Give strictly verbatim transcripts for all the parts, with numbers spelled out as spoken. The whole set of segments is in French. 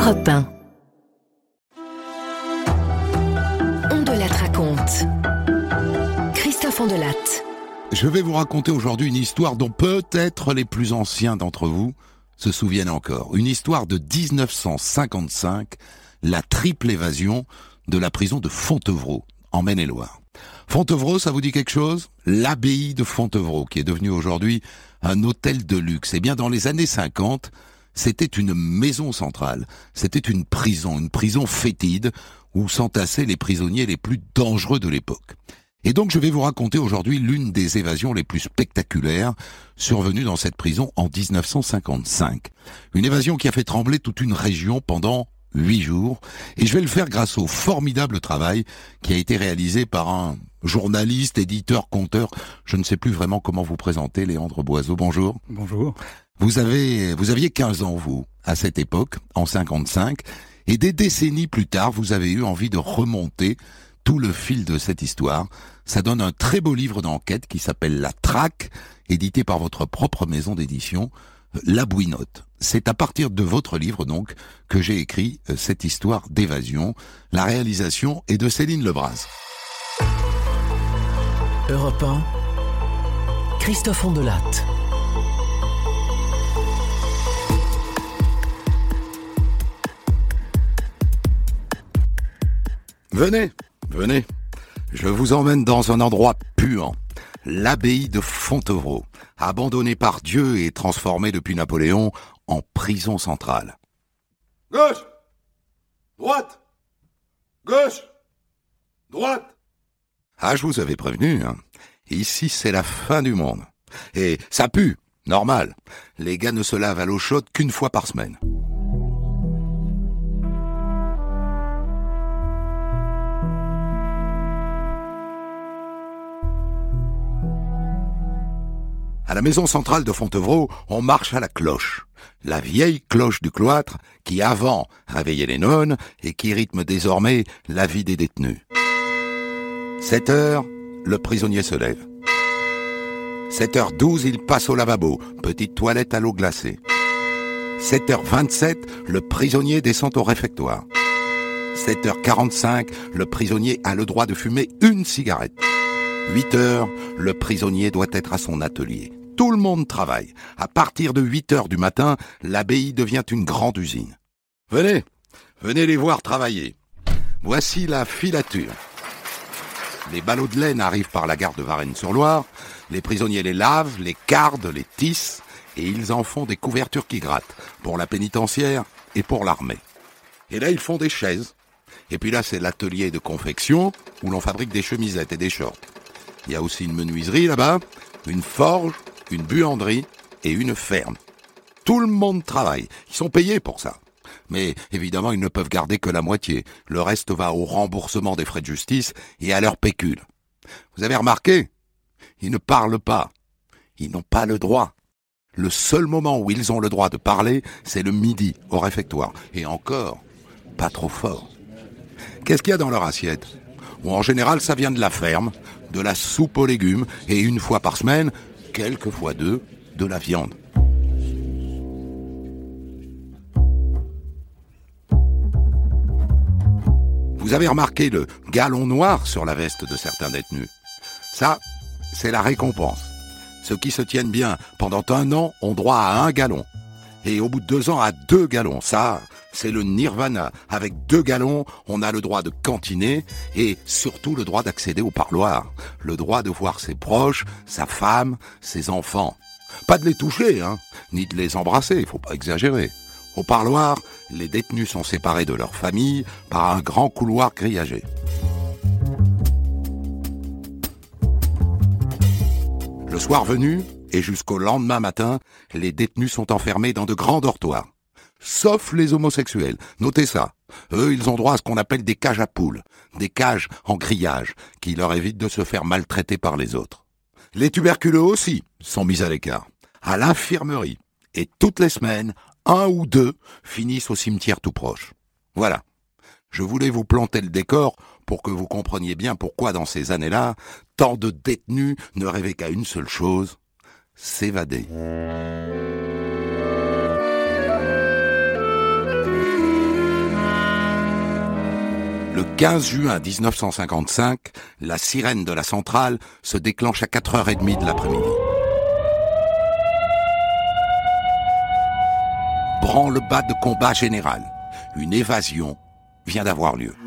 Europe un. Ondelat raconte. Christophe Ondelat. Je vais vous raconter aujourd'hui une histoire dont peut-être les plus anciens d'entre vous se souviennent encore. Une histoire de dix-neuf cent cinquante-cinq, la triple évasion de la prison de Fontevraud, en Maine-et-Loire. Fontevraud, ça vous dit quelque chose ? L'abbaye de Fontevraud, qui est devenue aujourd'hui un hôtel de luxe. Eh bien, dans les années cinquante, c'était une maison centrale. C'était une prison, une prison fétide, où s'entassaient les prisonniers les plus dangereux de l'époque. Et donc, je vais vous raconter aujourd'hui l'une des évasions les plus spectaculaires survenues dans cette prison en dix-neuf cent cinquante-cinq. Une évasion qui a fait trembler toute une région pendant huit jours. Et je vais le faire grâce au formidable travail qui a été réalisé par un journaliste, éditeur, conteur. Je ne sais plus vraiment comment vous présenter, Léandre Boiseau. Bonjour. Bonjour. Vous avez, vous aviez quinze ans, vous, à cette époque, en cinquante-cinq. Et des décennies plus tard, vous avez eu envie de remonter tout le fil de cette histoire. Ça donne un très beau livre d'enquête qui s'appelle La Traque, édité par votre propre maison d'édition, La Bouinotte. C'est à partir de votre livre, donc, que j'ai écrit euh, cette histoire d'évasion. La réalisation est de Céline Lebras. Europe un, Christophe Ondelat. Venez, venez. Je vous emmène dans un endroit puant. L'abbaye de Fontevraud, abandonnée par Dieu et transformée depuis Napoléon en prison centrale. Gauche, droite, gauche, droite. Ah, je vous avais prévenu, hein. Ici, c'est la fin du monde. Et ça pue, normal. Les gars ne se lavent à l'eau chaude qu'une fois par semaine. À la maison centrale de Fontevraud, on marche à la cloche. La vieille cloche du cloître qui avant réveillait les nonnes et qui rythme désormais la vie des détenus. sept heures, le prisonnier se lève. sept heures douze, il passe au lavabo, petite toilette à l'eau glacée. sept heures vingt-sept, le prisonnier descend au réfectoire. sept heures quarante-cinq, le prisonnier a le droit de fumer une cigarette. huit heures, le prisonnier doit être à son atelier. Tout le monde travaille. À partir de huit heures du matin, l'abbaye devient une grande usine. Venez, venez les voir travailler. Voici la filature. Les ballots de laine arrivent par la gare de Varennes-sur-Loire. Les prisonniers les lavent, les cardent, les tissent, et ils en font des couvertures qui grattent, pour la pénitentiaire et pour l'armée. Et là, ils font des chaises. Et puis là, c'est l'atelier de confection, où l'on fabrique des chemisettes et des shorts. Il y a aussi une menuiserie là-bas, une forge, une buanderie et une ferme. Tout le monde travaille. Ils sont payés pour ça. Mais évidemment, ils ne peuvent garder que la moitié. Le reste va au remboursement des frais de justice et à leur pécule. Vous avez remarqué ? Ils ne parlent pas. Ils n'ont pas le droit. Le seul moment où ils ont le droit de parler, c'est le midi, au réfectoire. Et encore, pas trop fort. Qu'est-ce qu'il y a dans leur assiette ? Bon, en général, ça vient de la ferme, de la soupe aux légumes, et une fois par semaine, quelquefois deux, de la viande. Vous avez remarqué le galon noir sur la veste de certains détenus ? Ça, c'est la récompense. Ceux qui se tiennent bien pendant un an ont droit à un galon. Et au bout de deux ans, à deux galons. Ça, c'est le nirvana. Avec deux galons, on a le droit de cantiner et surtout le droit d'accéder au parloir. Le droit de voir ses proches, sa femme, ses enfants. Pas de les toucher, hein, ni de les embrasser, il faut pas exagérer. Au parloir, les détenus sont séparés de leur famille par un grand couloir grillagé. Le soir venu, et jusqu'au lendemain matin, les détenus sont enfermés dans de grands dortoirs. Sauf les homosexuels. Notez ça. Eux, ils ont droit à ce qu'on appelle des cages à poules. Des cages en grillage, qui leur évitent de se faire maltraiter par les autres. Les tuberculeux aussi sont mis à l'écart. À l'infirmerie. Et toutes les semaines, un ou deux finissent au cimetière tout proche. Voilà. Je voulais vous planter le décor pour que vous compreniez bien pourquoi dans ces années-là, tant de détenus ne rêvaient qu'à une seule chose, s'évader. Le quinze juin mille neuf cent cinquante-cinq, la sirène de la centrale se déclenche à quatre heures trente de l'après-midi. Branle-bas de combat général. Une évasion vient d'avoir lieu.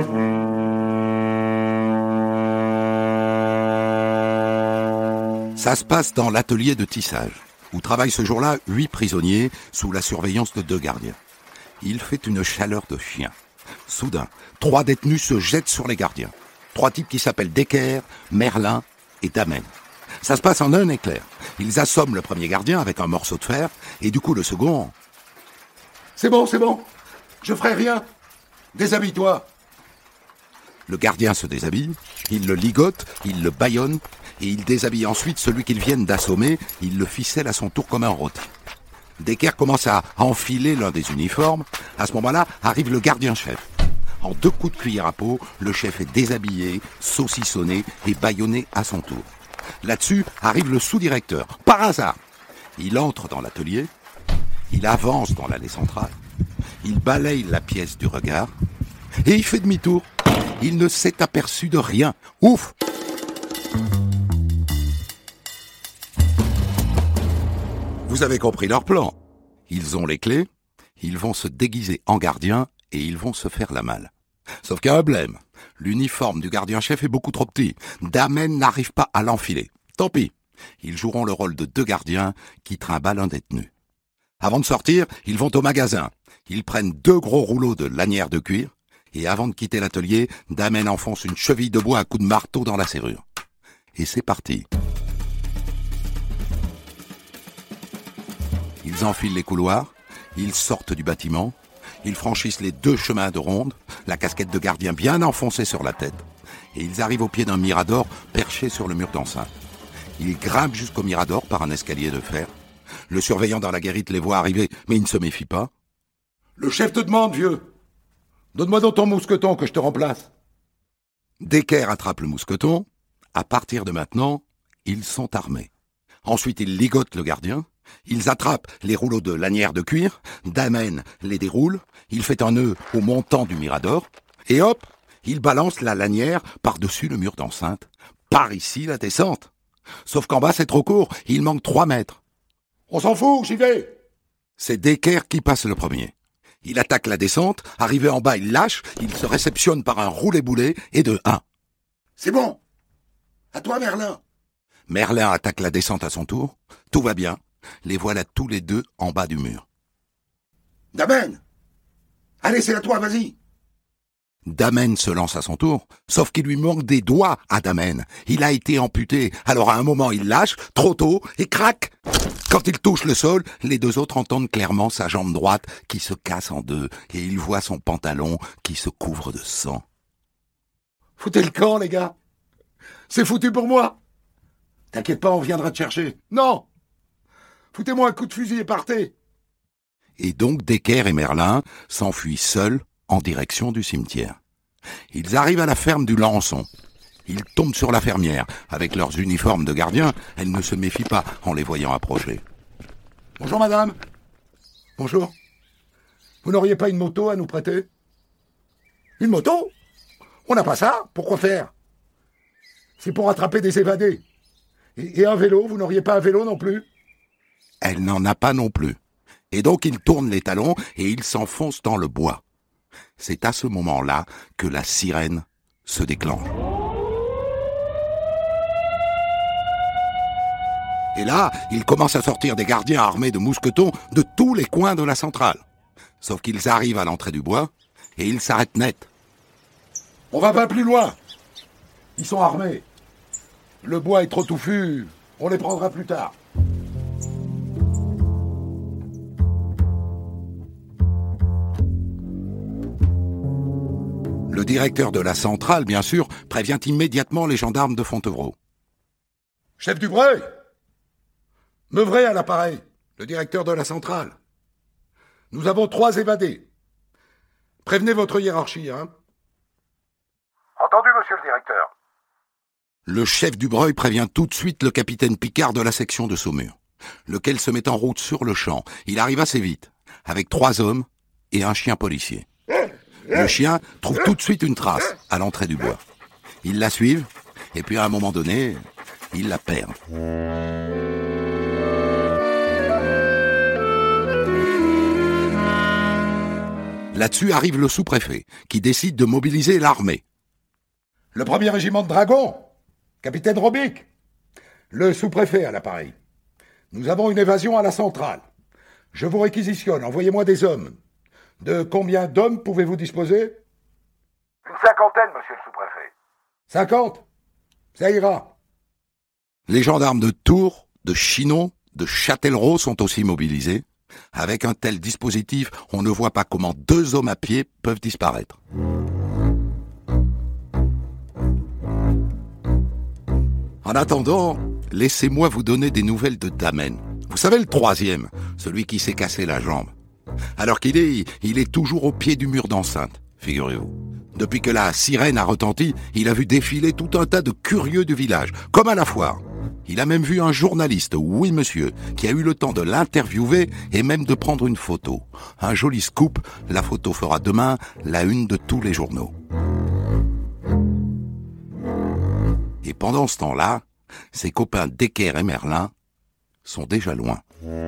Ça se passe dans l'atelier de tissage, où travaillent ce jour-là huit prisonniers sous la surveillance de deux gardiens. Il fait une chaleur de chien. Soudain, trois détenus se jettent sur les gardiens. Trois types qui s'appellent Decker, Merlin et Damen. Ça se passe en un éclair. Ils assomment le premier gardien avec un morceau de fer, et du coup le second... C'est bon, c'est bon. Je ferai rien. Déshabille-toi. Le gardien se déshabille, il le ligote, il le bâillonne, et il déshabille ensuite celui qu'ils viennent d'assommer, il le ficelle à son tour comme un rôti. Decker commence à enfiler l'un des uniformes. À ce moment-là, arrive le gardien-chef. En deux coups de cuillère à peau, le chef est déshabillé, saucissonné et bâillonné à son tour. Là-dessus, arrive le sous-directeur, par hasard. Il entre dans l'atelier, il avance dans l'allée centrale, il balaye la pièce du regard, et il fait demi-tour. Il ne s'est aperçu de rien. Ouf! Vous avez compris leur plan. Ils ont les clés, ils vont se déguiser en gardien et ils vont se faire la malle. Sauf qu'il y a un blême. L'uniforme du gardien-chef est beaucoup trop petit. Damen n'arrive pas à l'enfiler. Tant pis. Ils joueront le rôle de deux gardiens qui trimballent un détenu. Avant de sortir, ils vont au magasin. Ils prennent deux gros rouleaux de lanières de cuir et avant de quitter l'atelier, Damen enfonce une cheville de bois à coups de marteau dans la serrure. Et c'est parti. Ils enfilent les couloirs, ils sortent du bâtiment, ils franchissent les deux chemins de ronde, la casquette de gardien bien enfoncée sur la tête, et ils arrivent au pied d'un mirador perché sur le mur d'enceinte. Ils grimpent jusqu'au mirador par un escalier de fer. Le surveillant dans la guérite les voit arriver, mais il ne se méfie pas. « Le chef te demande, vieux. Donne-moi donc ton mousqueton que je te remplace. » Decker attrape le mousqueton. À partir de maintenant, ils sont armés. Ensuite, ils ligotent le gardien. Ils attrapent les rouleaux de lanières de cuir, Damen les déroule, il fait un nœud au montant du mirador, et hop, il balance la lanière par-dessus le mur d'enceinte. Par ici la descente. Sauf qu'en bas c'est trop court, il manque trois mètres. On s'en fout, j'y vais. C'est Decker qui passe le premier. Il attaque la descente, arrivé en bas il lâche, il se réceptionne par un roulé-boulé et de un. C'est bon. À toi Merlin. Merlin attaque la descente à son tour, tout va bien. Les voilà tous les deux en bas du mur. Damen! Allez, c'est à toi, vas-y! Damen se lance à son tour, sauf qu'il lui manque des doigts à Damen. Il a été amputé, alors à un moment il lâche, trop tôt, et crac! Quand il touche le sol, les deux autres entendent clairement sa jambe droite qui se casse en deux, et il voit son pantalon qui se couvre de sang. Foutez le camp, les gars! C'est foutu pour moi! T'inquiète pas, on viendra te chercher. Non! Foutez-moi un coup de fusil et partez. Et donc Decker et Merlin s'enfuient seuls en direction du cimetière. Ils arrivent à la ferme du Lançon. Ils tombent sur la fermière. Avec leurs uniformes de gardiens, elle ne se méfie pas en les voyant approcher. Bonjour madame. Bonjour. Vous n'auriez pas une moto à nous prêter? Une moto? On n'a pas ça. Pourquoi faire? C'est pour attraper des évadés. Et, et un vélo, vous n'auriez pas un vélo non plus? Elle n'en a pas non plus. Et donc il tourne les talons et il s'enfonce dans le bois. C'est à ce moment-là que la sirène se déclenche. Et là, il commence à sortir des gardiens armés de mousquetons de tous les coins de la centrale. Sauf qu'ils arrivent à l'entrée du bois et ils s'arrêtent net. On va pas plus loin. Ils sont armés. Le bois est trop touffu. On les prendra plus tard. Le directeur de la centrale, bien sûr, prévient immédiatement les gendarmes de Fontevraud. Chef Dubreuil! Meuvray à l'appareil, le directeur de la centrale. Nous avons trois évadés. Prévenez votre hiérarchie, hein? Entendu, monsieur le directeur. Le chef Dubreuil prévient tout de suite le capitaine Picard de la section de Saumur, lequel se met en route sur le champ. Il arrive assez vite, avec trois hommes et un chien policier. Hé, Le chien trouve tout de suite une trace à l'entrée du bois. Ils la suivent, et puis à un moment donné, ils la perdent. Là-dessus arrive le sous-préfet, qui décide de mobiliser l'armée. Le premier régiment de dragons, capitaine Robic. Le sous-préfet à l'appareil. Nous avons une évasion à la centrale. Je vous réquisitionne, envoyez-moi des hommes. De combien d'hommes pouvez-vous disposer? Une cinquantaine, monsieur le sous-préfet. Cinquante? Ça ira. Les gendarmes de Tours, de Chinon, de Châtellerault sont aussi mobilisés. Avec un tel dispositif, on ne voit pas comment deux hommes à pied peuvent disparaître. En attendant, laissez-moi vous donner des nouvelles de Damen. Vous savez, le troisième, celui qui s'est cassé la jambe. Alors qu'il est, il est toujours au pied du mur d'enceinte, figurez-vous. Depuis que la sirène a retenti, il a vu défiler tout un tas de curieux du village, comme à la foire. Il a même vu un journaliste, oui monsieur, qui a eu le temps de l'interviewer et même de prendre une photo. Un joli scoop, la photo fera demain la une de tous les journaux. Et pendant ce temps-là, ses copains Decker et Merlin sont déjà loin.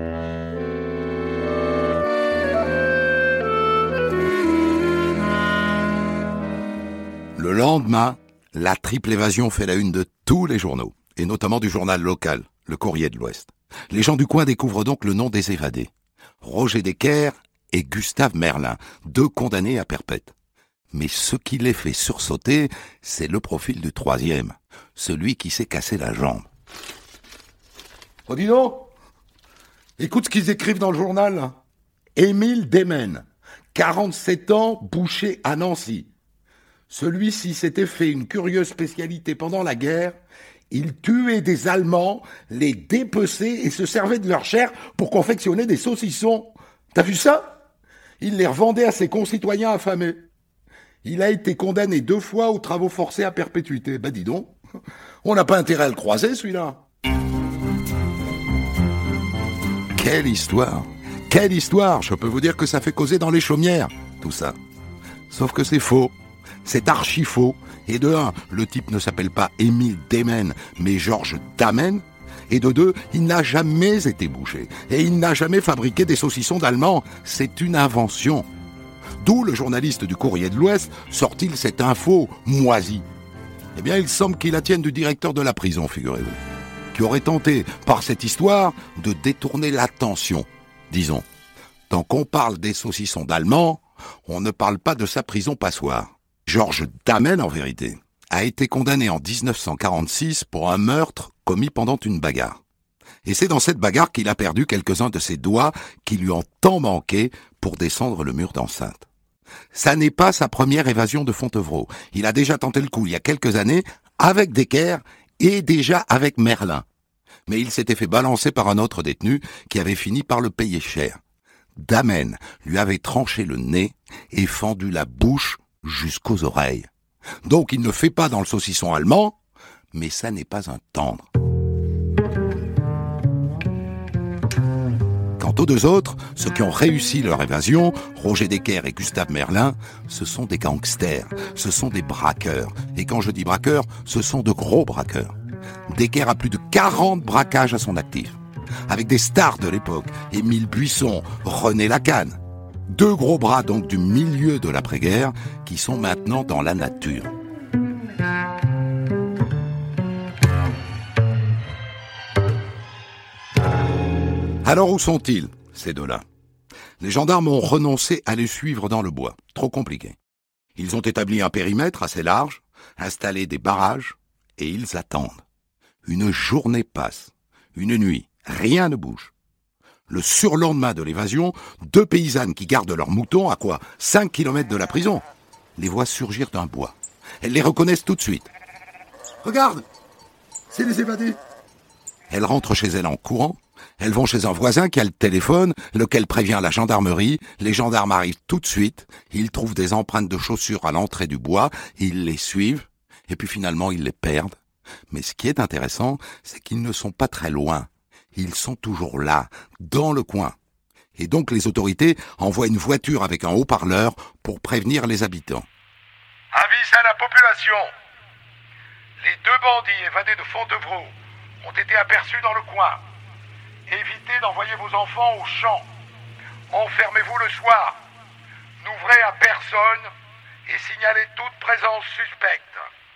Le lendemain, la triple évasion fait la une de tous les journaux, et notamment du journal local, le Courrier de l'Ouest. Les gens du coin découvrent donc le nom des évadés. Roger Decker et Gustave Merlin, deux condamnés à perpète. Mais ce qui les fait sursauter, c'est le profil du troisième, celui qui s'est cassé la jambe. Oh dis donc, écoute ce qu'ils écrivent dans le journal. Là. Émile Demen, quarante-sept ans, boucher à Nancy. Celui-ci s'était fait une curieuse spécialité pendant la guerre. Il tuait des Allemands, les dépeçait et se servait de leur chair pour confectionner des saucissons. T'as vu ça? Il les revendait à ses concitoyens affamés. Il a été condamné deux fois aux travaux forcés à perpétuité. Ben dis donc, on n'a pas intérêt à le croiser celui-là. Quelle histoire! Quelle histoire! Je peux vous dire que ça fait causer dans les chaumières, tout ça. Sauf que c'est faux. C'est archi faux. Et de un, le type ne s'appelle pas Émile Demen, mais Georges Damen. Et de deux, il n'a jamais été boucher. Et il n'a jamais fabriqué des saucissons d'Allemands. C'est une invention. D'où le journaliste du Courrier de l'Ouest sort-il cette info moisie? Eh bien, il semble qu'il la tienne du directeur de la prison, figurez-vous, qui aurait tenté, par cette histoire, de détourner l'attention. Disons, tant qu'on parle des saucissons d'Allemands, on ne parle pas de sa prison passoire. Georges Damen, en vérité, a été condamné en dix-neuf cent quarante-six pour un meurtre commis pendant une bagarre. Et c'est dans cette bagarre qu'il a perdu quelques-uns de ses doigts qui lui ont tant manqué pour descendre le mur d'enceinte. Ça n'est pas sa première évasion de Fontevraud. Il a déjà tenté le coup il y a quelques années avec Decker et déjà avec Merlin. Mais il s'était fait balancer par un autre détenu qui avait fini par le payer cher. Damen lui avait tranché le nez et fendu la bouche jusqu'aux oreilles. Donc il ne fait pas dans le saucisson allemand, mais ça n'est pas un tendre. Quant aux deux autres, ceux qui ont réussi leur évasion, Roger Decker et Gustave Merlin, ce sont des gangsters, ce sont des braqueurs. Et quand je dis braqueurs, ce sont de gros braqueurs. Decker a plus de quarante braquages à son actif, avec des stars de l'époque, Émile Buisson, René Lacanne. Deux gros bras donc du milieu de l'après-guerre qui sont maintenant dans la nature. Alors où sont-ils, ces deux-là? Les gendarmes ont renoncé à les suivre dans le bois. Trop compliqué. Ils ont établi un périmètre assez large, installé des barrages, et ils attendent. Une journée passe. Une nuit. Rien ne bouge. Le surlendemain de l'évasion, deux paysannes qui gardent leurs moutons à quoi cinq kilomètres de la prison, les voient surgir d'un bois. Elles les reconnaissent tout de suite. Regarde, c'est les évadés. Elles rentrent chez elles en courant. Elles vont chez un voisin qui a le téléphone, lequel prévient la gendarmerie. Les gendarmes arrivent tout de suite. Ils trouvent des empreintes de chaussures à l'entrée du bois. Ils les suivent. Et puis finalement, ils les perdent. Mais ce qui est intéressant, c'est qu'ils ne sont pas très loin. Ils sont toujours là, dans le coin. Et donc les autorités envoient une voiture avec un haut-parleur pour prévenir les habitants. Avis à la population. Les deux bandits évadés de Fontevraud ont été aperçus dans le coin. Évitez d'envoyer vos enfants au champ. Enfermez-vous le soir. N'ouvrez à personne et signalez toute présence suspecte.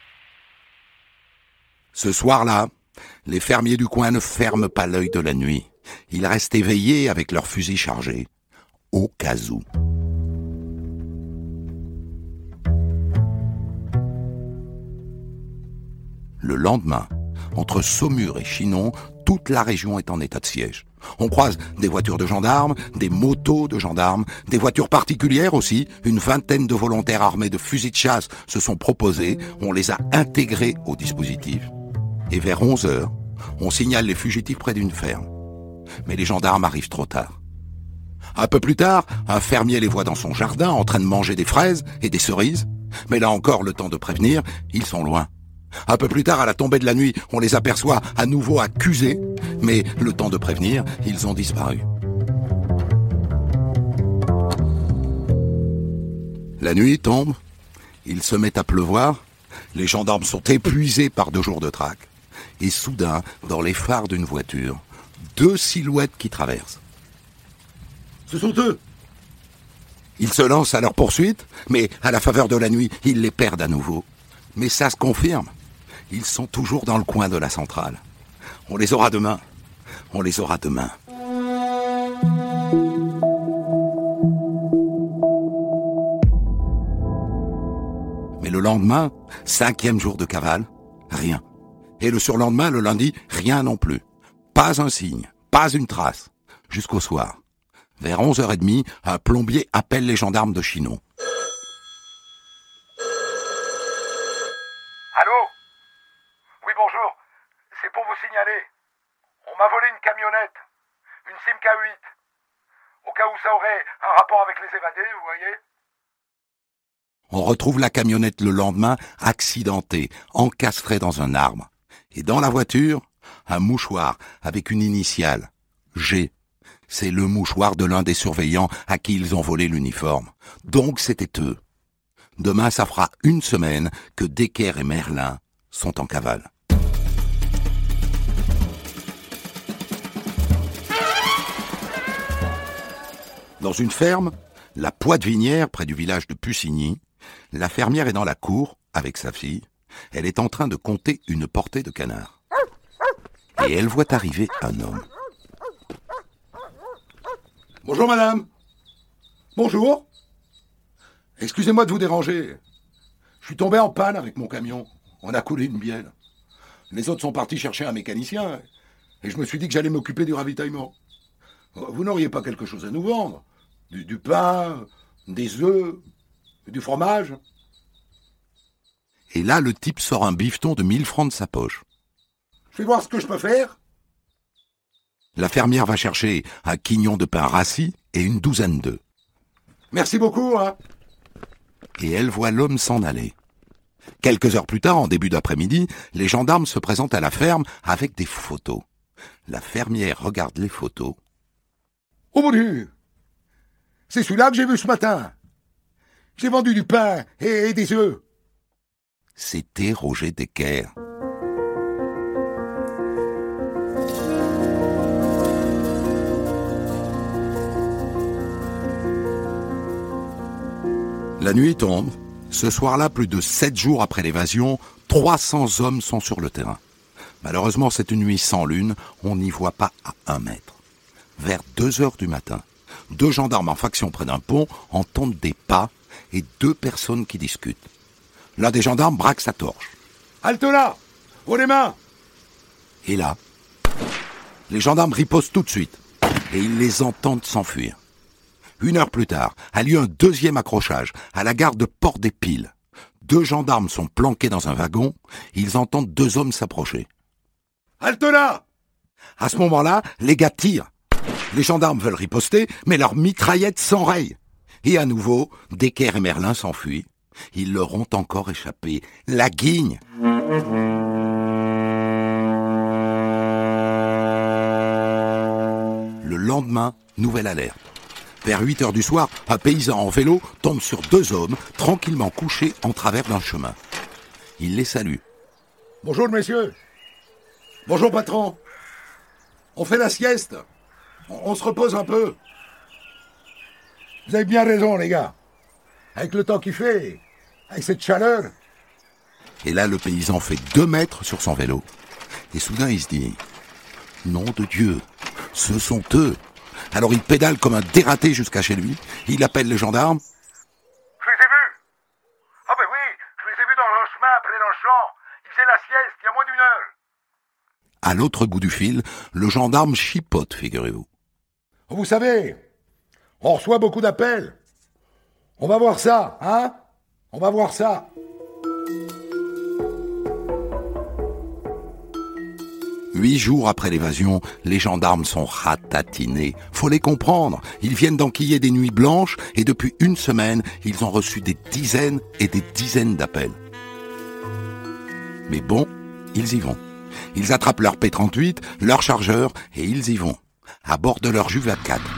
Ce soir-là, les fermiers du coin ne ferment pas l'œil de la nuit. Ils restent éveillés avec leurs fusils chargés, au cas où. Le lendemain, entre Saumur et Chinon, toute la région est en état de siège. On croise des voitures de gendarmes, des motos de gendarmes, des voitures particulières aussi. Une vingtaine de volontaires armés de fusils de chasse se sont proposés. On les a intégrés au dispositif. Et vers onze heures, on signale les fugitifs près d'une ferme. Mais les gendarmes arrivent trop tard. Un peu plus tard, un fermier les voit dans son jardin en train de manger des fraises et des cerises. Mais là encore, le temps de prévenir, ils sont loin. Un peu plus tard, à la tombée de la nuit, on les aperçoit à nouveau accusés, mais le temps de prévenir, ils ont disparu. La nuit tombe, il se met à pleuvoir, les gendarmes sont épuisés par deux jours de traque, et soudain, dans les phares d'une voiture, deux silhouettes qui traversent. Ce sont eux. Ils se lancent à leur poursuite, mais à la faveur de la nuit, ils les perdent à nouveau. Mais ça se confirme. Ils sont toujours dans le coin de la centrale. On les aura demain. On les aura demain. Mais le lendemain, cinquième jour de cavale, rien. Et le surlendemain, le lundi, rien non plus. Pas un signe, pas une trace. Jusqu'au soir. Vers onze heures trente, un plombier appelle les gendarmes de Chinon. Allô? Oui, bonjour. C'est pour vous signaler. On m'a volé une camionnette. Une Simca huit. Au cas où ça aurait un rapport avec les évadés, vous voyez? On retrouve la camionnette le lendemain, accidentée, encastrée dans un arbre. Et dans la voiture, un mouchoir avec une initiale, G. C'est le mouchoir de l'un des surveillants à qui ils ont volé l'uniforme. Donc c'était eux. Demain, ça fera une semaine que Decker et Merlin sont en cavale. Dans une ferme, la Poitevinière, près du village de Pussigny, la fermière est dans la cour, avec sa fille. Elle est en train de compter une portée de canards. Et elle voit arriver un homme. Bonjour madame. Bonjour. Excusez-moi de vous déranger. Je suis tombé en panne avec mon camion. On a coulé une bielle. Les autres sont partis chercher un mécanicien et je me suis dit que j'allais m'occuper du ravitaillement. Vous n'auriez pas quelque chose à nous vendre? Du, du pain, des œufs, du fromage? Et là, le type sort un bifton de mille francs de sa poche. Je vais voir ce que je peux faire. La fermière va chercher un quignon de pain rassis et une douzaine d'œufs. Merci beaucoup, hein. Et elle voit l'homme s'en aller. Quelques heures plus tard, en début d'après-midi, les gendarmes se présentent à la ferme avec des photos. La fermière regarde les photos. Oh mon Dieu! C'est celui-là que j'ai vu ce matin. J'ai vendu du pain et, et des œufs. C'était Roger Decker. La nuit tombe. Ce soir-là, plus de sept jours après l'évasion, trois cents hommes sont sur le terrain. Malheureusement, c'est une nuit sans lune, on n'y voit pas à un mètre. Vers deux heures du matin, deux gendarmes en faction près d'un pont entendent des pas et deux personnes qui discutent. L'un des gendarmes braque sa torche. « Halte là! Haut les mains !» Et là, les gendarmes ripostent tout de suite et ils les entendent s'enfuir. Une heure plus tard, a lieu un deuxième accrochage à la gare de Port-des-Piles. Deux gendarmes sont planqués dans un wagon, ils entendent deux hommes s'approcher. « Halte là !» À ce moment-là, les gars tirent. Les gendarmes veulent riposter, mais leurs mitraillettes s'enrayent. Et à nouveau, Decker et Merlin s'enfuient. Ils leur ont encore échappé. La guigne. Le lendemain, nouvelle alerte. Vers huit heures du soir, un paysan en vélo tombe sur deux hommes tranquillement couchés en travers d'un chemin. Il les salue. Bonjour, messieurs. Bonjour, patron. On fait la sieste. On, on se repose un peu. Vous avez bien raison, les gars. Avec le temps qu'il fait, avec cette chaleur. Et là, le paysan fait deux mètres sur son vélo. Et soudain, il se dit « Nom de Dieu, ce sont eux !» Alors il pédale comme un dératé jusqu'à chez lui. Il appelle les gendarmes. Je les ai vus. Ah ben oui, je les ai vus dans le chemin après le champ. Ils faisaient la sieste il y a moins d'une heure. À l'autre bout du fil, le gendarme chipote, figurez-vous. Vous savez, on reçoit beaucoup d'appels. On va voir ça, hein? On va voir ça. Huit jours après l'évasion, les gendarmes sont ratatinés. Faut les comprendre. Ils viennent d'enquiller des nuits blanches et depuis une semaine, ils ont reçu des dizaines et des dizaines d'appels. Mais bon, ils y vont. Ils attrapent leur P trente-huit, leur chargeur et ils y vont, à bord de leur J vingt-quatre.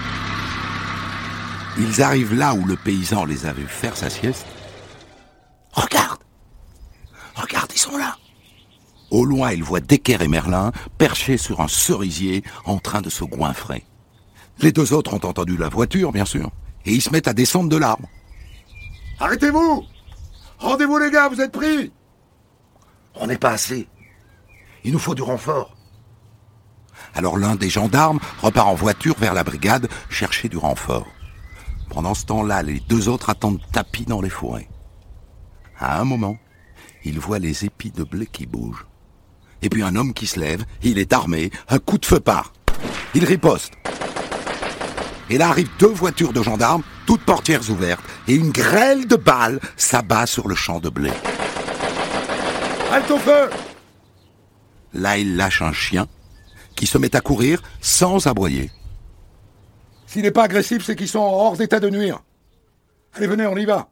Ils arrivent là où le paysan les a vus faire sa sieste. Regarde! Regarde, ils sont là! Au loin, ils voient Decker et Merlin perchés sur un cerisier en train de se goinfrer. Les deux autres ont entendu la voiture, bien sûr, et ils se mettent à descendre de l'arbre. Arrêtez-vous! Rendez-vous, les gars, vous êtes pris! On n'est pas assez. Il nous faut du renfort. Alors l'un des gendarmes repart en voiture vers la brigade chercher du renfort. Pendant ce temps-là, les deux autres attendent tapis dans les forêts. À un moment, ils voient les épis de blé qui bougent. Et puis un homme qui se lève, il est armé, un coup de feu part. Il riposte. Et là arrivent deux voitures de gendarmes, toutes portières ouvertes, et une grêle de balles s'abat sur le champ de blé. Halte au feu! Là, il lâche un chien qui se met à courir sans aboyer. S'il n'est pas agressif, c'est qu'ils sont hors d'état de nuire. Allez, venez, on y va.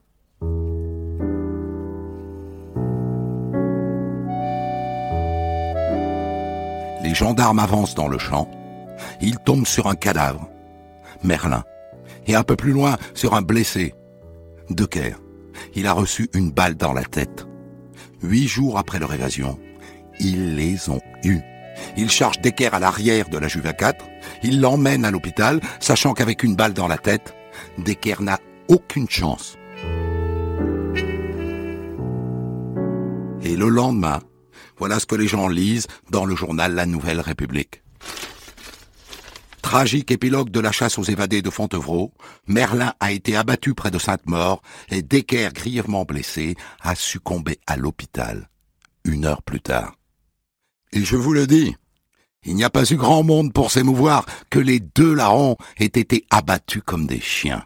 Les gendarmes avancent dans le champ. Ils tombent sur un cadavre, Merlin, et un peu plus loin sur un blessé, Decker. Il a reçu une balle dans la tête. Huit jours après leur évasion, ils les ont eus. Ils chargent Decker à l'arrière de la J vingt-quatre. Ils l'emmènent à l'hôpital, sachant qu'avec une balle dans la tête, Decker n'a aucune chance. Et le lendemain, voilà ce que les gens lisent dans le journal La Nouvelle République. Tragique épilogue de la chasse aux évadés de Fontevraud, Merlin a été abattu près de Sainte-Maure et Decker, grièvement blessé, a succombé à l'hôpital, une heure plus tard. Et je vous le dis, il n'y a pas eu grand monde pour s'émouvoir que les deux larrons aient été abattus comme des chiens.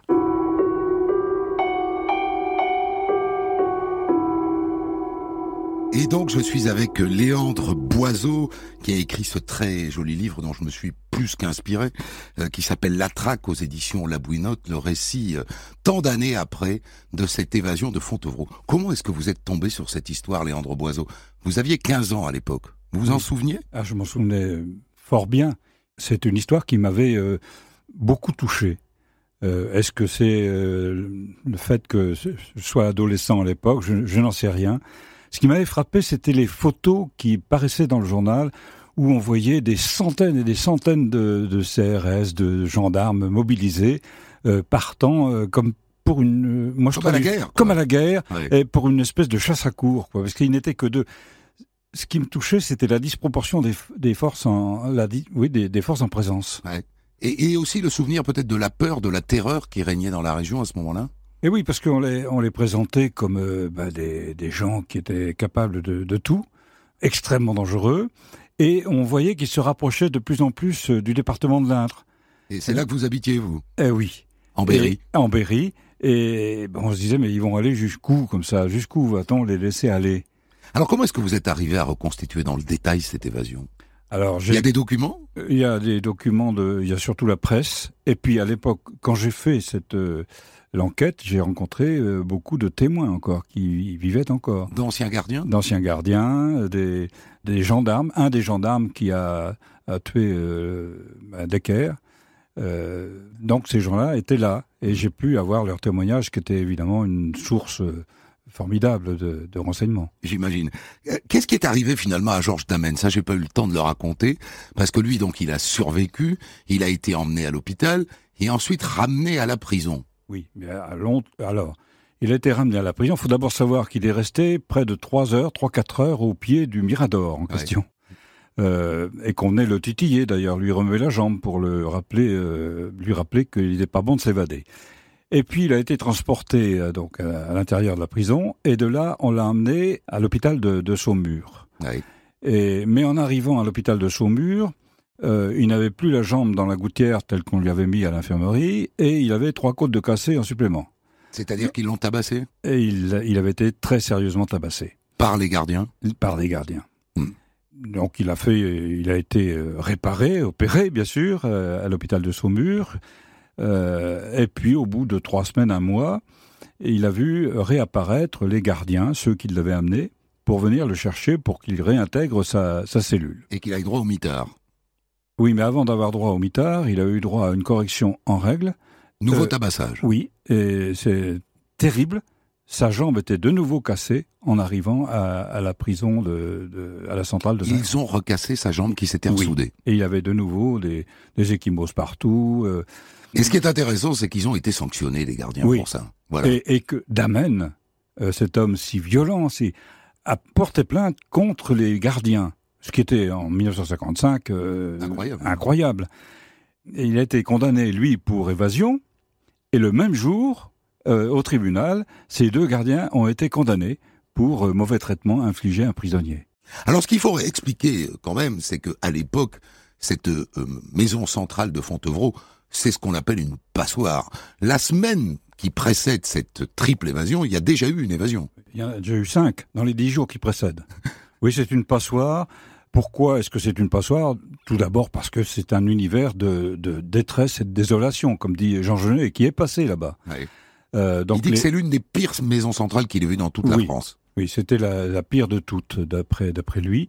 Et donc je suis avec Léandre Boiseau, qui a écrit ce très joli livre dont je me suis plus qu'inspiré, euh, qui s'appelle La Traque aux éditions La Bouinotte, le récit, euh, tant d'années après, de cette évasion de Fontevraud. Comment est-ce que vous êtes tombé sur cette histoire, Léandre Boiseau? Vous aviez quinze ans à l'époque, vous vous en souveniez? Ah, je m'en souvenais fort bien. C'est une histoire qui m'avait euh, beaucoup touché. Euh, est-ce que c'est euh, le fait que je sois adolescent à l'époque? Je, je n'en sais rien. Ce qui m'avait frappé, c'était les photos qui paraissaient dans le journal où on voyait des centaines et des centaines de, de C R S, de gendarmes mobilisés, euh, partant euh, comme pour une... Euh, moi, je comme à la crois, guerre. Comme à la guerre, ouais. Et pour une espèce de chasse à courre, quoi, parce qu'il n'était que deux. Ce qui me touchait, c'était la disproportion des, des forces en, la, oui, des, des forces en présence. Ouais. Et, et aussi le souvenir peut-être de la peur, de la terreur qui régnait dans la région à ce moment-là. Et oui, parce qu'on les, on les présentait comme euh, bah, des, des gens qui étaient capables de, de tout, extrêmement dangereux, et on voyait qu'ils se rapprochaient de plus en plus euh, du département de l'Indre. Et c'est et là que vous habitiez, vous? Eh oui. En Berry. Et, en Berry. Et bon, on se disait, mais ils vont aller jusqu'où, comme ça? Jusqu'où va-t-on les laisser aller? Alors comment est-ce que vous êtes arrivé à reconstituer dans le détail cette évasion? Alors, j'ai... Il y a des documents? Il y a des documents, de... il y a surtout la presse. Et puis à l'époque, quand j'ai fait cette... Euh... l'enquête, j'ai rencontré euh, beaucoup de témoins encore, qui vivaient encore. D'anciens gardiens? D'anciens gardiens, des, des gendarmes. Un des gendarmes qui a, a tué euh, Decker Euh, donc ces gens-là étaient là, et j'ai pu avoir leur témoignage, qui était évidemment une source euh, formidable de, de renseignements. J'imagine. Qu'est-ce qui est arrivé finalement à Georges Damen? Ça, j'ai pas eu le temps de le raconter, parce que lui, donc, il a survécu, il a été emmené à l'hôpital, et ensuite ramené à la prison. Oui, mais à Londres, alors, il a été ramené à la prison. Il faut d'abord savoir qu'il est resté près de trois heures, trois quatre heures au pied du Mirador en question. Ouais. Euh, et qu'on venait le titiller, d'ailleurs, lui remuer la jambe pour le rappeler, euh, lui rappeler qu'il n'était pas bon de s'évader. Et puis il a été transporté euh, donc à, à l'intérieur de la prison, et de là on l'a emmené à l'hôpital de, de Saumur. Oui. Et, mais en arrivant à l'hôpital de Saumur, euh, il n'avait plus la jambe dans la gouttière telle qu'on lui avait mis à l'infirmerie, et il avait trois côtes de cassé en supplément. C'est-à-dire qu'ils l'ont tabassé? Et il, il avait été très sérieusement tabassé. Par les gardiens? Par les gardiens. Hmm. Donc il a fait, il a été réparé, opéré bien sûr, euh, à l'hôpital de Saumur. Euh, et puis au bout de trois semaines, un mois, il a vu réapparaître les gardiens, ceux qui l'avaient amené, pour venir le chercher pour qu'il réintègre sa, sa cellule. Et qu'il ait droit au mitard. Oui, mais avant d'avoir droit au mitard, il a eu droit à une correction en règle. Nouveau euh, tabassage. Oui, et c'est terrible. Sa jambe était de nouveau cassée en arrivant à, à la prison, de, de, à la centrale de Saint-Denis. Ils ont recassé sa jambe qui s'était ressoudée. Oui. Et il y avait de nouveau des, des ecchymoses partout. Euh, et ce qui est intéressant, c'est qu'ils ont été sanctionnés, les gardiens, oui. pour ça. Voilà. Et, et que Damen, euh, cet homme si violent, si, a porté plainte contre les gardiens, ce qui était en dix-neuf cent cinquante-cinq euh, incroyable. incroyable. Et il a été condamné, lui, pour évasion, et le même jour... Euh, au tribunal, ces deux gardiens ont été condamnés pour euh, mauvais traitement infligé à un prisonnier. Alors ce qu'il faut expliquer quand même, c'est qu'à l'époque, cette euh, maison centrale de Fontevraud, c'est ce qu'on appelle une passoire. La semaine qui précède cette triple évasion, il y a déjà eu une évasion. Il y en a déjà eu cinq dans les dix jours qui précèdent. Oui, c'est une passoire. Pourquoi est-ce que c'est une passoire? Tout d'abord parce que c'est un univers de, de détresse et de désolation, comme dit Jean Genet, qui est passé là-bas. Oui. Euh, donc il dit les... que c'est l'une des pires maisons centrales qu'il ait vues dans toute oui, la France. Oui, c'était la, la pire de toutes, d'après, d'après lui.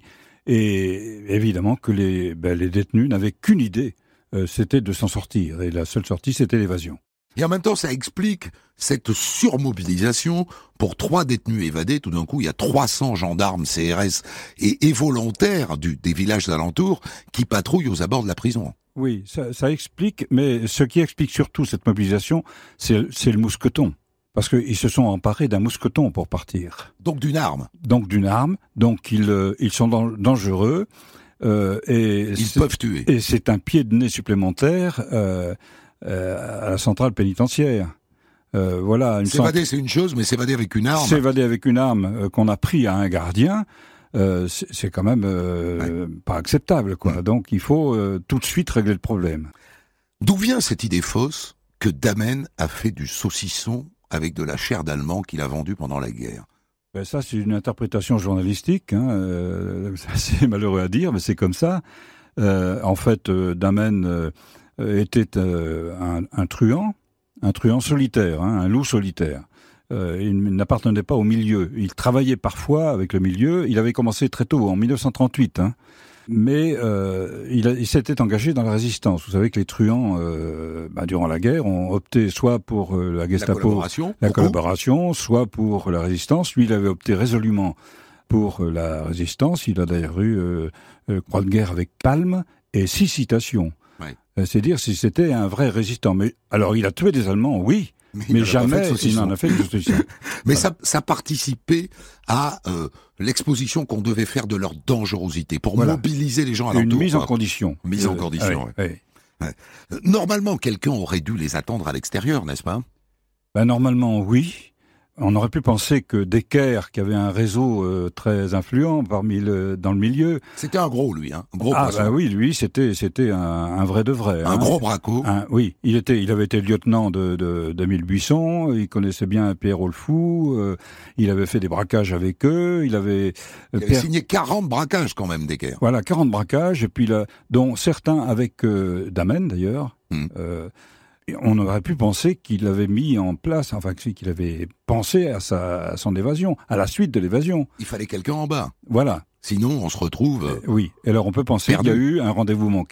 Et évidemment que les, ben, les détenus n'avaient qu'une idée, euh, c'était de s'en sortir. Et la seule sortie, c'était l'évasion. Et en même temps, ça explique cette surmobilisation pour trois détenus évadés. Tout d'un coup, il y a trois cents gendarmes C R S et, et volontaires du, des villages alentours qui patrouillent aux abords de la prison. Oui, ça, ça explique, mais ce qui explique surtout cette mobilisation, c'est, c'est le mousqueton. Parce qu'ils se sont emparés d'un mousqueton pour partir. Donc d'une arme. Donc d'une arme, donc ils, euh, ils sont dangereux. Euh, et ils peuvent tuer. Et c'est un pied de nez supplémentaire euh, euh, à la centrale pénitentiaire. Euh, voilà. Une s'évader, cent... c'est une chose, mais s'évader avec une arme... S'évader avec une arme euh, qu'on a pris à un gardien... Euh, c'est, c'est quand même euh, ouais. pas acceptable, quoi. Donc il faut euh, tout de suite régler le problème. D'où vient cette idée fausse que Damen a fait du saucisson avec de la chair d'Allemand qu'il a vendue pendant la guerre? Ben ça, c'est une interprétation journalistique. Hein, euh, c'est malheureux à dire, mais c'est comme ça. Euh, en fait, euh, Damen euh, était euh, un, un truand, un truand solitaire, hein, un loup solitaire. Euh, il n'appartenait pas au milieu. Il travaillait parfois avec le milieu. Il avait commencé très tôt, en dix-neuf cent trente-huit. Hein. Mais euh, il, a, il s'était engagé dans la résistance. Vous savez que les truands, euh, bah, durant la guerre, ont opté soit pour euh, la Gestapo, la collaboration, la collaboration soit pour la résistance. Lui, il avait opté résolument pour euh, la résistance. Il a d'ailleurs eu euh, euh, croix de guerre avec palme et six citations. Ouais. Euh, c'est dire si c'était un vrai résistant. Mais alors, il a tué des Allemands, oui. Mais, mais jamais il n'en a fait de saucisson. Mais voilà. ça, ça participait à euh, l'exposition qu'on devait faire de leur dangerosité, pour voilà. mobiliser les gens alentours. Une mise en condition. Mise euh, en condition, oui, ouais. Oui. Ouais. Normalement, quelqu'un aurait dû les attendre à l'extérieur, n'est-ce pas? Ben, normalement, oui. On aurait pu penser que Decker, qui avait un réseau euh, très influent parmi le, dans le milieu... C'était un gros, lui, hein, un gros Ah, poisson. bah oui, lui, c'était, c'était un, un vrai de vrai. Un hein. gros braco. Un, oui, il était, il avait été lieutenant de, de, d'Émile Buisson, il connaissait bien Pierre Olfou, euh, il avait fait des braquages avec eux, il avait... Il avait Pierre... signé quarante braquages quand même, Decker. Voilà, quarante braquages, et puis là, dont certains avec euh, Damen, d'ailleurs... Hmm. Euh, on aurait pu penser qu'il avait mis en place, enfin qu'il avait pensé à, sa, à son évasion, à la suite de l'évasion. Il fallait quelqu'un en bas. Voilà. Sinon, on se retrouve... Euh, oui, et alors on peut penser perdu. Qu'il y a eu un rendez-vous manqué.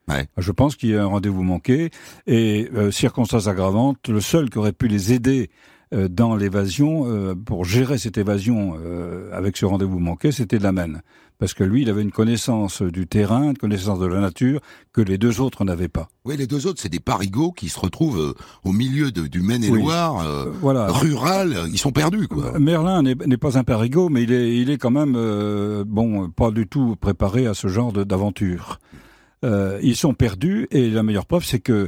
Ouais. Je pense qu'il y a un rendez-vous manqué. Et euh, circonstance aggravante, le seul qui aurait pu les aider euh, dans l'évasion, euh, pour gérer cette évasion euh, avec ce rendez-vous manqué, c'était Lamenne. Parce que lui, il avait une connaissance du terrain, une connaissance de la nature, que les deux autres n'avaient pas. Oui, les deux autres, c'est des parigots qui se retrouvent euh, au milieu de, du Maine-et-Loire, oui. euh, voilà. rural, ils sont perdus, quoi. Merlin n'est, n'est pas un parigot, mais il est, il est quand même, euh, bon, pas du tout préparé à ce genre de, d'aventure. Euh, ils sont perdus, et la meilleure preuve, c'est que,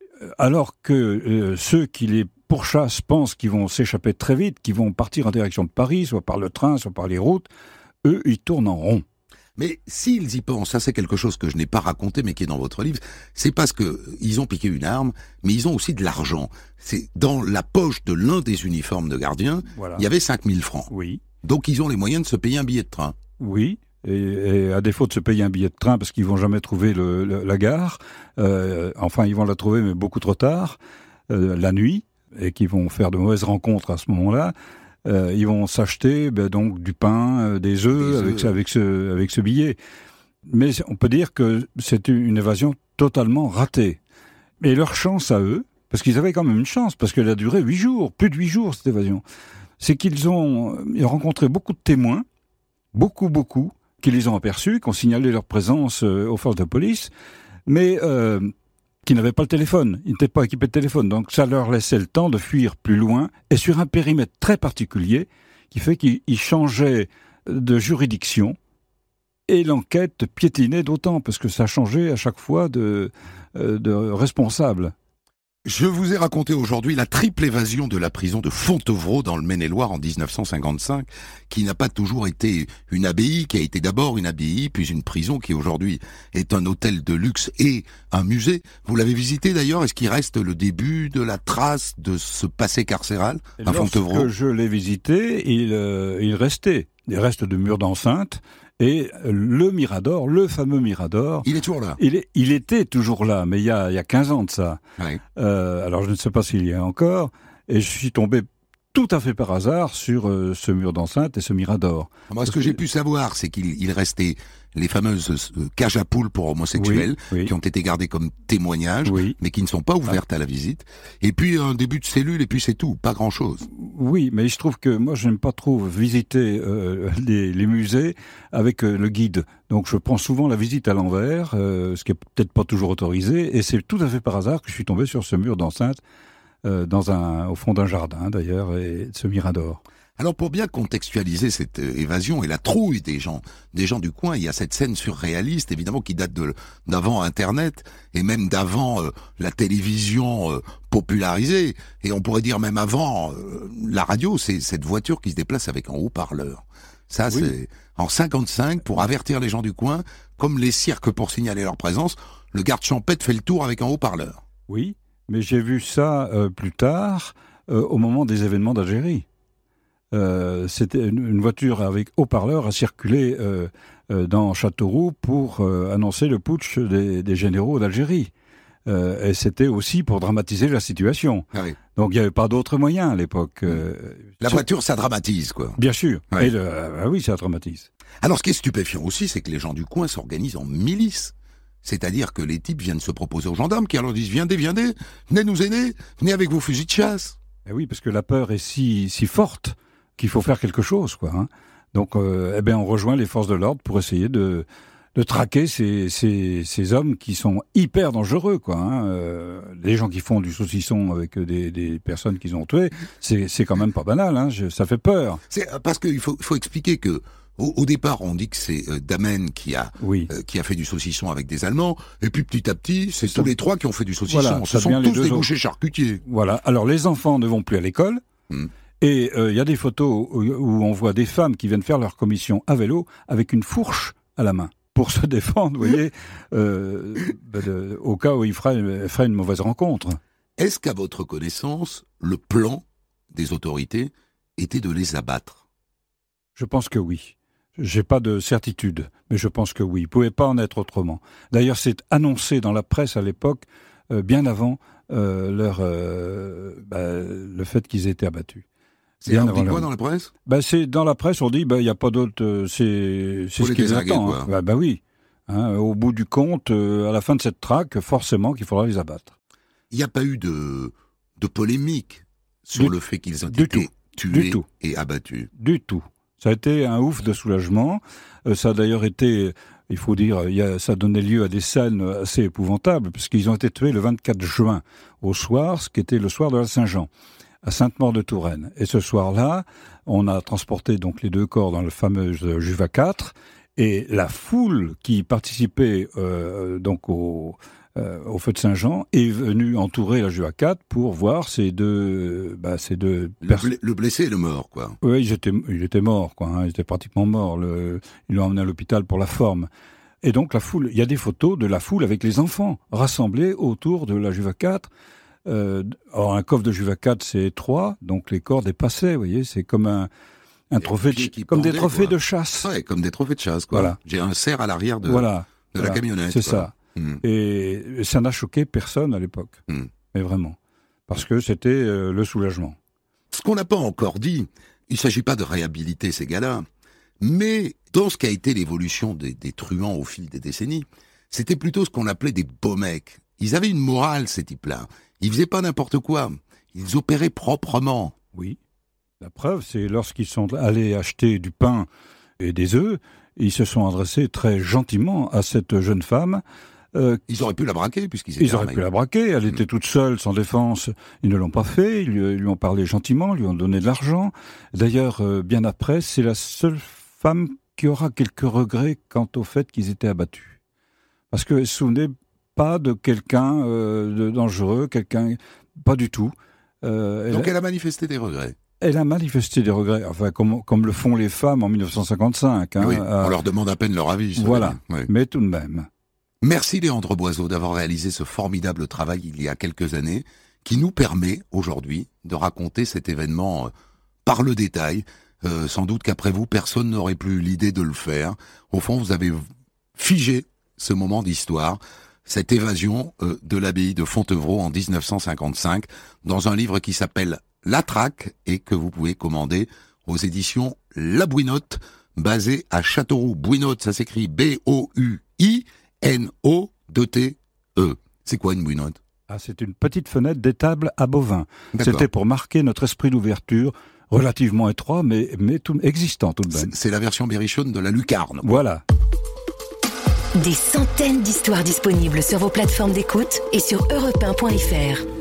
alors que euh, ceux qui les pourchassent pensent qu'ils vont s'échapper très vite, qu'ils vont partir en direction de Paris, soit par le train, soit par les routes, eux, ils tournent en rond. Mais s'ils y pensent, ça c'est quelque chose que je n'ai pas raconté mais qui est dans votre livre, c'est parce que ils ont piqué une arme, mais ils ont aussi de l'argent. C'est dans la poche de l'un des uniformes de gardien, voilà. Il y avait cinq mille francs. Oui. Donc ils ont les moyens de se payer un billet de train. Oui. Et, et à défaut de se payer un billet de train parce qu'ils vont jamais trouver le, le, la gare, euh, enfin ils vont la trouver mais beaucoup trop tard, euh, la nuit, et qu'ils vont faire de mauvaises rencontres à ce moment-là. Euh, ils vont s'acheter ben, donc du pain, euh, des œufs, des avec, œufs. Avec, ce, avec ce billet. Mais on peut dire que c'est une évasion totalement ratée. Et leur chance à eux, parce qu'ils avaient quand même une chance, parce qu'elle a duré huit jours, plus de huit jours cette évasion, c'est qu'ils ont ils ont rencontré beaucoup de témoins, beaucoup, beaucoup, qui les ont aperçus, qui ont signalé leur présence euh, aux forces de police, mais euh, qui n'avaient pas le téléphone, ils n'étaient pas équipés de téléphone, donc ça leur laissait le temps de fuir plus loin, et sur un périmètre très particulier, qui fait qu'ils changeaient de juridiction, et l'enquête piétinait d'autant, parce que ça changeait à chaque fois de, euh, de responsable. Je vous ai raconté aujourd'hui la triple évasion de la prison de Fontevraud dans le Maine-et-Loire en dix-neuf cent cinquante-cinq, qui n'a pas toujours été une abbaye, qui a été d'abord une abbaye, puis une prison qui aujourd'hui est un hôtel de luxe et un musée. Vous l'avez visité d'ailleurs, est-ce qu'il reste le début de la trace de ce passé carcéral à Fontevraud ? Lorsque je l'ai visité, il, euh, il restait des restes de murs d'enceinte, et le Mirador, le fameux Mirador... Il est toujours là. Il, est, il était toujours là, mais il y a, il y a quinze ans de ça. Oui. Euh, alors je ne sais pas s'il y a encore, et je suis tombé tout à fait par hasard sur euh, ce mur d'enceinte et ce Mirador. Moi, ce que j'ai pu savoir, c'est qu'il il restait les fameuses euh, cages à poules pour homosexuels, oui, oui. qui ont été gardées comme témoignages, oui. mais qui ne sont pas ouvertes ah. à la visite. Et puis un début de cellule, et puis c'est tout, pas grand-chose. Oui, mais il se trouve que moi, je n'aime pas trop visiter euh, les, les musées avec euh, le guide. Donc je prends souvent la visite à l'envers, euh, ce qui est peut-être pas toujours autorisé, et c'est tout à fait par hasard que je suis tombé sur ce mur d'enceinte, euh, dans un, au fond d'un jardin d'ailleurs, et ce Mirador. Alors pour bien contextualiser cette évasion et la trouille des gens, des gens du coin, il y a cette scène surréaliste évidemment qui date de d'avant Internet et même d'avant euh, la télévision euh, popularisée, et on pourrait dire même avant euh, la radio. C'est cette voiture qui se déplace avec un haut-parleur. Ça oui. c'est en cinquante-cinq pour avertir les gens du coin, comme les cirques pour signaler leur présence. Le garde champêtre fait le tour avec un haut-parleur. Oui, mais j'ai vu ça euh, plus tard euh, au moment des événements d'Algérie. Euh, c'était une, une voiture avec haut-parleur à circuler euh, euh, dans Châteauroux pour euh, annoncer le putsch des, des généraux d'Algérie. Euh, et c'était aussi pour dramatiser la situation. Ah oui. Donc il n'y avait pas d'autres moyens à l'époque. Euh, la voiture, ça dramatise, quoi. Bien sûr. Ouais. Et le, euh, oui, ça dramatise. Alors ce qui est stupéfiant aussi, c'est que les gens du coin s'organisent en milices. C'est-à-dire que les types viennent se proposer aux gendarmes qui leur disent « Viendez, viendez, venez nous aider, venez avec vos fusils de chasse. » Et oui, parce que la peur est si, si forte qu'il faut faire quelque chose, quoi. Hein. Donc, euh, eh ben, on rejoint les forces de l'ordre pour essayer de, de traquer ces, ces, ces hommes qui sont hyper dangereux, quoi. Hein. Euh, les gens qui font du saucisson avec des, des personnes qu'ils ont tuées, c'est, c'est quand même pas banal. Hein. Je, ça fait peur. C'est parce qu'il faut, faut expliquer que au, au départ, on dit que c'est euh, Damen qui a oui. euh, qui a fait du saucisson avec des Allemands, et puis petit à petit, c'est tous les trois qui ont fait du saucisson. Voilà, Ce sont tous des bouchers charcutiers. Voilà. Alors, les enfants ne vont plus à l'école. Hum. Et il euh, y a des photos où, où on voit des femmes qui viennent faire leur commission à vélo avec une fourche à la main pour se défendre, vous voyez, euh, de, au cas où il ferait, ferait une mauvaise rencontre. Est-ce qu'à votre connaissance, le plan des autorités était de les abattre ? Je pense que oui. J'ai pas de certitude, mais je pense que oui. Il pouvait pas en être autrement. D'ailleurs, c'est annoncé dans la presse à l'époque, euh, bien avant euh, leur, euh, bah, le fait qu'ils étaient abattus. C'est on dit quoi dans la presse ? Ben c'est dans la presse on dit ben il y a pas d'autre euh, c'est c'est ce qu'ils attendent. Bah, bah oui. Hein, au bout du compte, euh, à la fin de cette traque, forcément qu'il faudra les abattre. Il n'y a pas eu de, de polémique sur Du- le fait qu'ils ont du été tout. tués Du tout. et abattus. Du tout. Ça a été un ouf de soulagement. Euh, ça a d'ailleurs été, il faut dire, il y a, ça donnait lieu à des scènes assez épouvantables, puisqu'ils ont été tués le vingt-quatre juin, au soir, ce qui était le soir de la Saint-Jean, à Sainte-Maure-de-Touraine. Et ce soir-là, on a transporté donc les deux corps dans le fameux Juva quatre, et la foule qui participait euh, donc au, euh, au feu de Saint-Jean est venue entourer la Juva quatre pour voir ces deux, bah, ces deux Le, personnes. bl- le blessé et le mort, quoi. Oui, ils étaient, il était mort, quoi. Hein, il était pratiquement mort. Le, ils l'ont emmené à l'hôpital pour la forme. Et donc la foule, il y a des photos de la foule avec les enfants rassemblés autour de la Juva quatre. Euh, or, un coffre de Juva quatre, c'est étroit, donc les corps dépassaient. Vous voyez, c'est comme un, un trophée, pieds de, qui comme des pendaient, trophées quoi. de chasse. Ouais, comme des trophées de chasse, quoi. Voilà. J'ai un cerf à l'arrière de, Voilà, de voilà. la camionnette. C'est quoi. ça. Hmm. Et ça n'a choqué personne à l'époque, Hmm. mais vraiment, parce que c'était euh, le soulagement. Ce qu'on n'a pas encore dit, il ne s'agit pas de réhabiliter ces gars-là, mais dans ce qu'a été l'évolution des, des truands au fil des décennies, c'était plutôt ce qu'on appelait des beaux mecs. Ils avaient une morale, ces types-là. Ils faisaient pas n'importe quoi. Ils opéraient proprement. Oui. La preuve, c'est lorsqu'ils sont allés acheter du pain et des œufs, ils se sont adressés très gentiment à cette jeune femme. Euh, Ils auraient pu la braquer, puisqu'ils étaient ils auraient armés. pu la braquer, elle était toute seule, sans défense. Ils ne l'ont pas fait, ils lui, lui ont parlé gentiment, lui ont donné de l'argent. D'ailleurs, euh, bien après, c'est la seule femme qui aura quelques regrets quant au fait qu'ils étaient abattus. Parce qu'elle ne se souvenait pas de quelqu'un euh, de dangereux, quelqu'un... Pas du tout. Euh, Donc elle, elle a manifesté des regrets. elle a manifesté des regrets, enfin comme, comme le font les femmes en mille neuf cent cinquante-cinq. Hein, oui, euh, on leur demande à peine leur avis. ça voilà, veut dire. Oui. mais tout de même. Merci Léandre Boiseau d'avoir réalisé ce formidable travail il y a quelques années, qui nous permet aujourd'hui de raconter cet événement euh, par le détail. Euh, sans doute qu'après vous, personne n'aurait plus l'idée de le faire. Au fond, vous avez figé ce moment d'histoire, cette évasion euh, de l'abbaye de Fontevraud en dix-neuf cent cinquante-cinq, dans un livre qui s'appelle La Traque et que vous pouvez commander aux éditions La Bouinotte, basé à Châteauroux. Bouinotte, ça s'écrit B O U I N O D T E. C'est quoi une bouinotte? Ah, c'est une petite fenêtre d'étable à bovins. D'accord. C'était pour marquer notre esprit d'ouverture, relativement étroit, mais, mais tout, existant tout de même. C'est c'est la version berrichonne de la lucarne. Voilà. Des centaines d'histoires disponibles sur vos plateformes d'écoute et sur europe un point f r.